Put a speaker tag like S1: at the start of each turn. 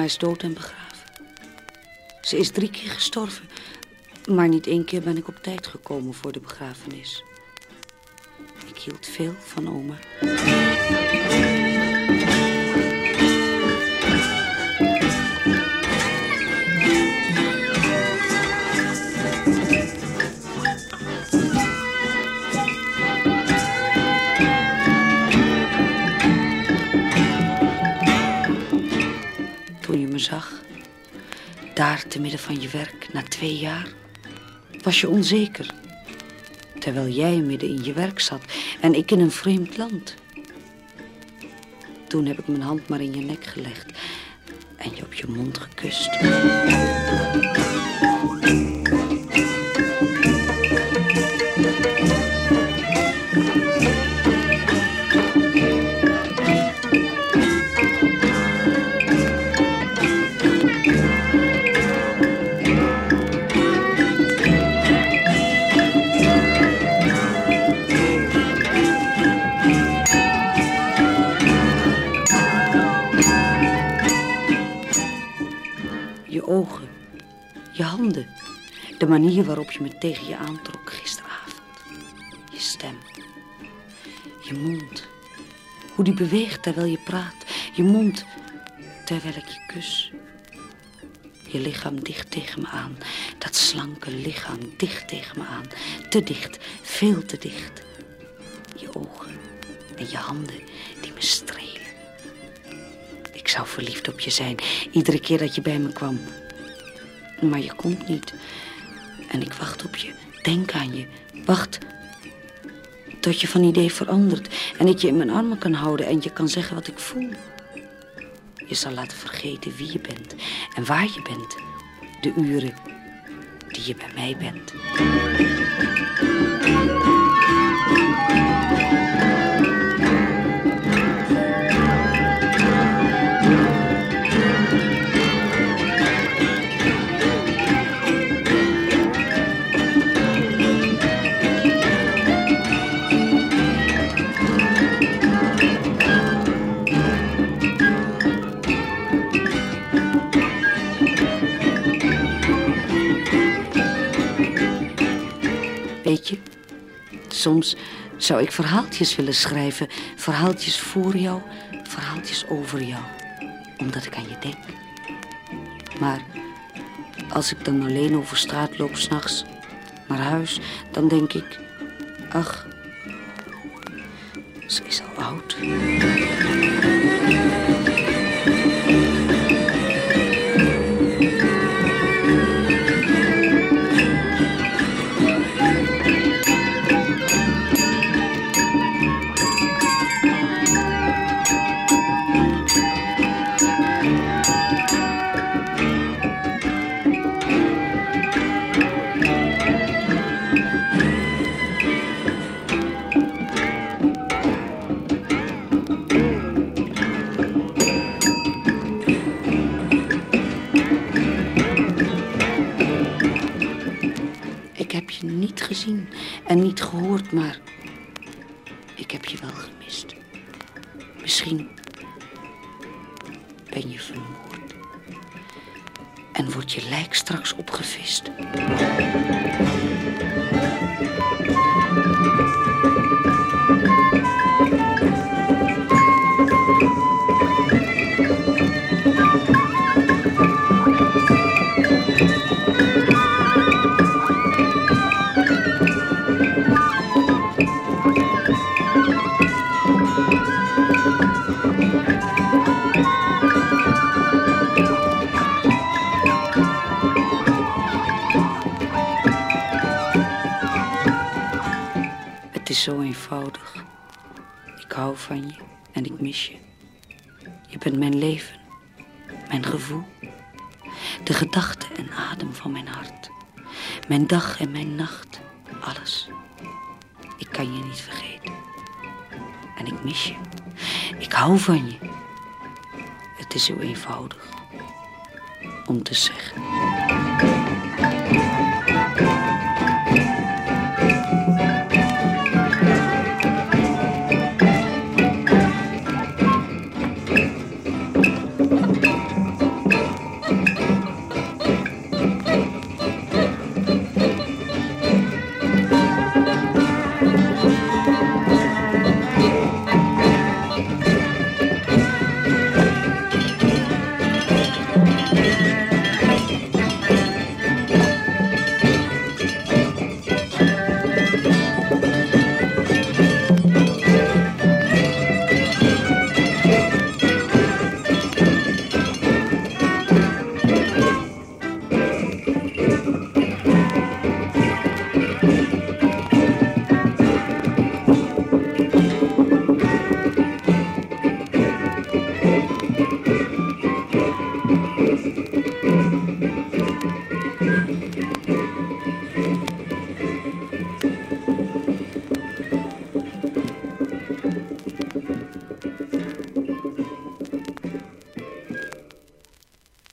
S1: is dood en begraven. Ze is 3 keer gestorven. Maar niet 1 keer ben ik op tijd gekomen voor de begrafenis. Ik hield veel van oma. Toen je me zag, daar te midden van je werk, na 2 jaar, was je onzeker. Terwijl jij midden in je werk zat en ik in een vreemd land. Toen heb ik mijn hand maar in je nek gelegd en je op je mond gekust. Je ogen, je handen, de manier waarop je me tegen je aantrok gisteravond. Je stem, je mond, hoe die beweegt terwijl je praat. Je mond terwijl ik je kus. Je lichaam dicht tegen me aan, dat slanke lichaam dicht tegen me aan. Te dicht, veel te dicht. Je ogen en je handen die me strelen. Ik zou verliefd op je zijn, iedere keer dat je bij me kwam. Maar je komt niet. En ik wacht op je, denk aan je. Wacht tot je van idee verandert. En ik je in mijn armen kan houden en je kan zeggen wat ik voel. Je zal laten vergeten wie je bent en waar je bent. De uren die je bij mij bent. Weet je, soms zou ik verhaaltjes willen schrijven. Verhaaltjes voor jou, verhaaltjes over jou. Omdat ik aan je denk. Maar als ik dan alleen over straat loop 's nachts naar huis, dan denk ik, ach, ze is al oud. Niet gezien en niet gehoord, maar ik heb je wel gemist. Misschien ben je vermoord en wordt je lijk straks opgevist. Het is zo eenvoudig. Ik hou van je en ik mis je. Je bent mijn leven, mijn gevoel. De gedachte en adem van mijn hart. Mijn dag en mijn nacht, alles. Ik kan je niet vergeten. En ik mis je. Ik hou van je. Het is zo eenvoudig om te zeggen.